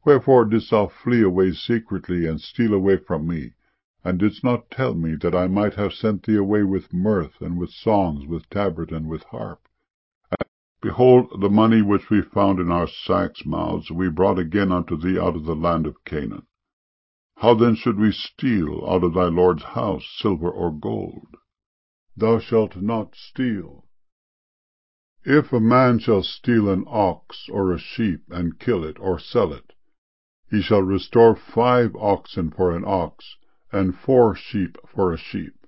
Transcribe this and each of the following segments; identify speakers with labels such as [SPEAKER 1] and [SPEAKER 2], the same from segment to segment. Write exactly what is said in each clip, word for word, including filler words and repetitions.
[SPEAKER 1] Wherefore didst thou flee away secretly, and steal away from me, and didst not tell me, that I might have sent thee away with mirth, and with songs, with tabret, and with harp? And behold, the money which we found in our sacks' mouths we brought again unto thee out of the land of Canaan. How then should we steal out of thy Lord's house silver or gold? Thou shalt not steal. If a man shall steal an ox or a sheep, and kill it, or sell it, he shall restore five oxen for an ox, and four sheep for a sheep.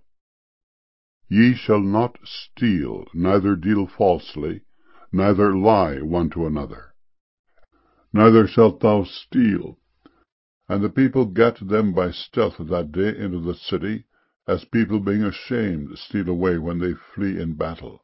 [SPEAKER 1] Ye shall not steal, neither deal falsely, neither lie one to another. Neither shalt thou steal. And the people gat them by stealth that day into the city, as people being ashamed steal away when they flee in battle.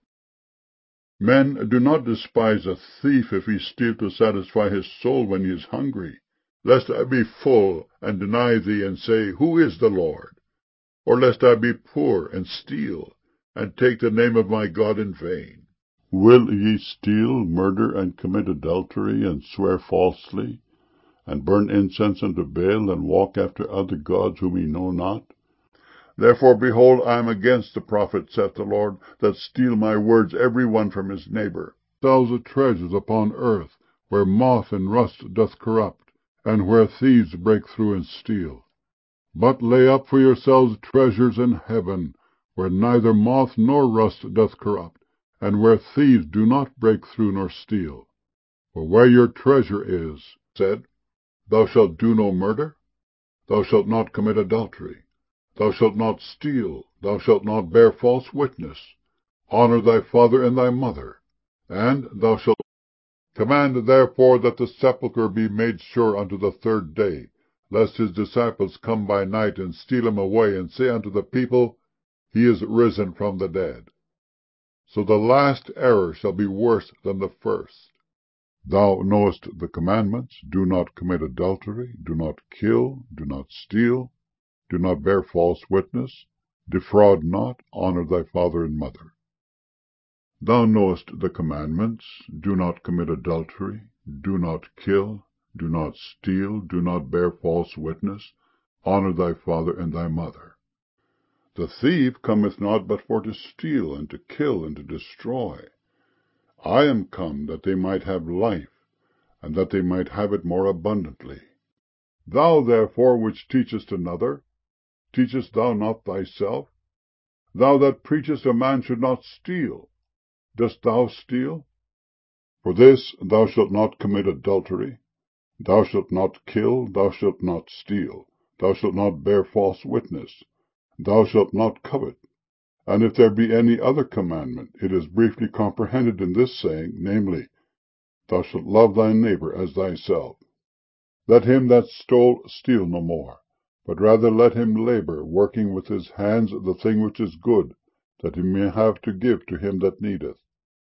[SPEAKER 1] Men, do not despise a thief if he steal to satisfy his soul when he is hungry, lest I be full, and deny thee, and say, Who is the Lord? Or lest I be poor, and steal, and take the name of my God in vain. Will ye steal, murder, and commit adultery, and swear falsely, and burn incense unto Baal, and walk after other gods whom ye know not? Therefore, behold, I am against the prophets, saith the Lord, that steal my words every one from his neighbor. Thousands of treasures upon earth, where moth and rust doth corrupt, and where thieves break through and steal. But lay up for yourselves treasures in heaven, where neither moth nor rust doth corrupt, and where thieves do not break through nor steal. For where your treasure is, said, Thou shalt do no murder, thou shalt not commit adultery, thou shalt not steal, thou shalt not bear false witness, honor thy father and thy mother, and thou shalt command therefore that the sepulchre be made sure unto the third day, lest his disciples come by night and steal him away, and say unto the people, He is risen from the dead. So the last error shall be worse than the first. Thou knowest the commandments: do not commit adultery, do not kill, do not steal, do not bear false witness, defraud not, honor thy father and mother. Thou knowest the commandments: do not commit adultery, do not kill, do not steal, do not bear false witness, honor thy father and thy mother. The thief cometh not but for to steal, and to kill, and to destroy. I am come that they might have life, and that they might have it more abundantly. Thou therefore which teachest another, teachest thou not thyself? Thou that preachest a man should not steal, dost thou steal? For this, thou shalt not commit adultery, thou shalt not kill, thou shalt not steal, thou shalt not bear false witness, thou shalt not covet. And if there be any other commandment, it is briefly comprehended in this saying, namely, Thou shalt love thy neighbor as thyself. Let him that stole steal no more, but rather let him labor, working with his hands the thing which is good, that he may have to give to him that needeth.